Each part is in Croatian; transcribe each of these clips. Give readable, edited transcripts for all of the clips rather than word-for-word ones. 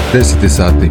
10 sati.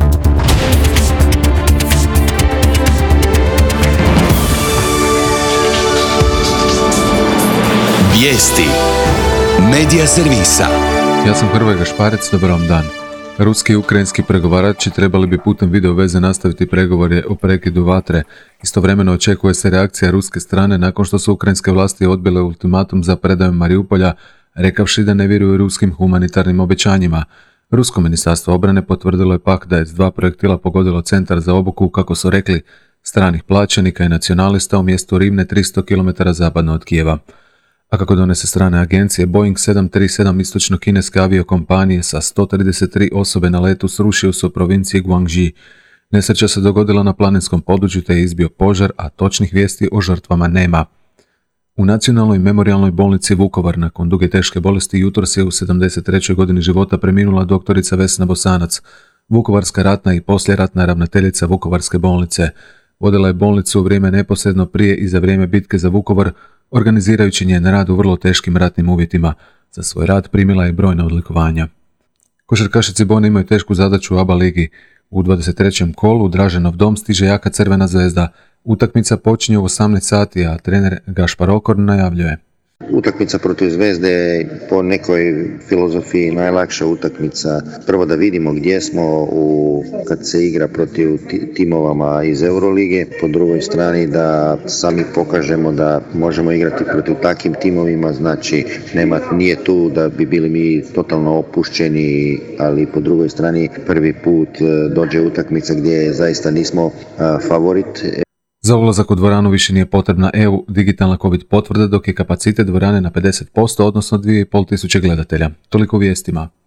Vijesti Medija servisa. Ja sam Hrvoje Gašparec, dobar vam dan. Ruski i ukrajinski pregovarači trebali bi putem video veze nastaviti pregovore o prekidu vatre. Istovremeno očekuje se reakcija ruske strane nakon što su ukrajinske vlasti odbile ultimatum za predaju Mariupolja, rekavši da ne vjeruju ruskim humanitarnim obećanjima. Rusko ministarstvo obrane potvrdilo je pak da je s 2 projektila pogodilo centar za obuku, kako su rekli, stranih plaćenika i nacionalista u mjestu Rivne 300 km zapadno od Kijeva. A kako donese strane agencije, Boeing 737 istočno-kineske aviokompanije sa 133 osobe na letu srušio se u provinciji Guangxi. Nesreća se dogodila na planinskom području te je izbio požar, a točnih vijesti o žrtvama nema. U Nacionalnoj memorijalnoj bolnici Vukovar nakon duge teške bolesti jutros je u 73. godini života preminula doktorica Vesna Bosanac, vukovarska ratna i poslijeratna ravnateljica Vukovarske bolnice. Vodila je bolnicu u vrijeme neposredno prije i za vrijeme bitke za Vukovar, organizirajući njen rad u vrlo teškim ratnim uvjetima. Za svoj rad primila je brojna odlikovanja. Košarkaši Cibone imaju tešku zadaću u ABA ligi. U 23. kolu u Draženov dom stiže jaka Crvena zvezda. Utakmica počinje u 18 sati, a trener Gašpar Okorn najavljuje. Utakmica protiv Zvezde je po nekoj filozofiji najlakša utakmica. Prvo da vidimo gdje smo kad se igra protiv timovama iz Eurolige. Po drugoj strani da sami pokažemo da možemo igrati protiv takvim timovima. Znači nije tu da bi bili mi totalno opušćeni, ali po drugoj strani prvi put dođe utakmica gdje zaista nismo favorit. Za ulazak u dvoranu više nije potrebna EU digitalna COVID potvrda, dok je kapacitet dvorane na 50%, odnosno 2500 gledatelja. Toliko u vijestima.